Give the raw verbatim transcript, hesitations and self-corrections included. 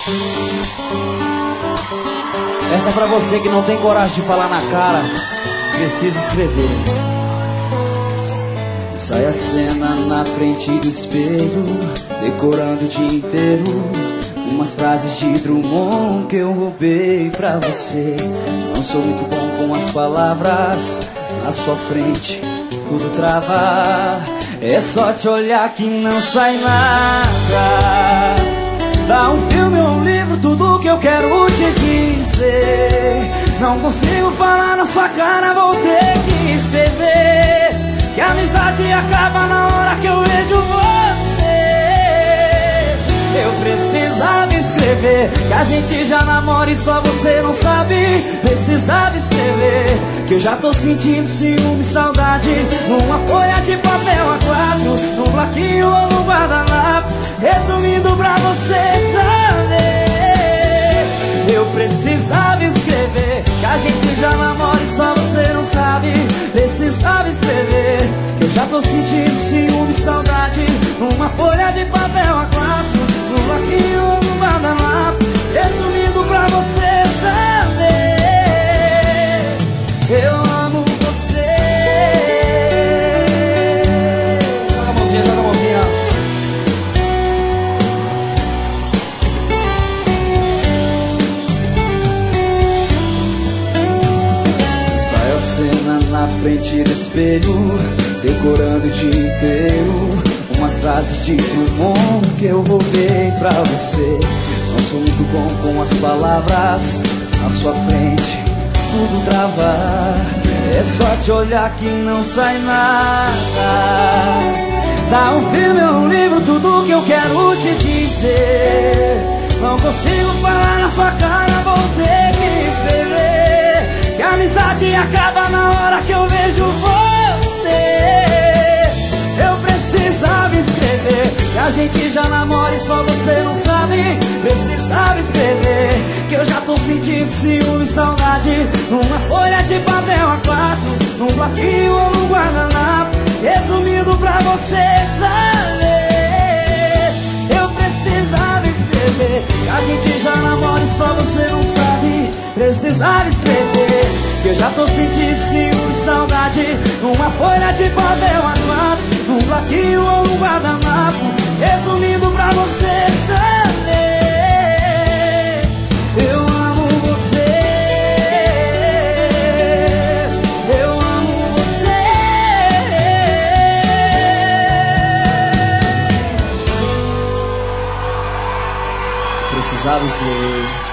Essa é pra você que não tem coragem de falar na cara, precisa escrever. Sai a cena na frente do espelho, decorando o dia inteiro umas frases de Drummond que eu roubei pra você. Não sou muito bom com as palavras, na sua frente tudo trava. É só te olhar que não sai nada. Dá um filme ou um livro, tudo que eu quero te dizer. Não consigo falar na sua cara, vou ter que escrever. Que a amizade acaba na hora que eu vejo você. Eu precisava escrever que a gente já namora e só você não sabe. Precisava escrever que eu já tô sentindo ciúme e saudade. Numa folha de papel A quatro, num bloquinho ou no guardanapo. Resumindo pra você saber, eu precisava escrever que a gente já namora e só você não sabe. Precisava escrever que eu já tô sentindo ciúme e saudade. Numa folha de papel A quatro, num bloquinho ou no guardanapo. Resumindo pra você saber, eu amo você. Joga a mãozinha, joga a mãozinha. Sai a cena na frente do espelho, decorando o dia inteiro umas frases de Drummond que eu roubei pra você. Não sou muito bom com as palavras, na sua frente tudo trava. É só te olhar que não sai nada. Dá um filme ou um livro, tudo que eu quero te dizer. Não consigo falar na sua cara, vou ter que escrever. Que a amizade acaba na hora que eu vejo você. Eu precisava escrever que a gente já namora e só você não sabe. Precisava escrever que eu já tô sentindo ciúme e saudade. Numa folha de papel A quatro, num bloquinho ou no guardanapo. Resumindo pra você saber, eu precisava escrever que a gente já namora e só você não sabe. Precisava escrever que eu já tô sentindo ciúme e saudade. Numa folha de papel A quatro, num bloquinho ou no guardanapo. Resumindo pra você saber, eu amo você. Eu amo você. Precisava escrever.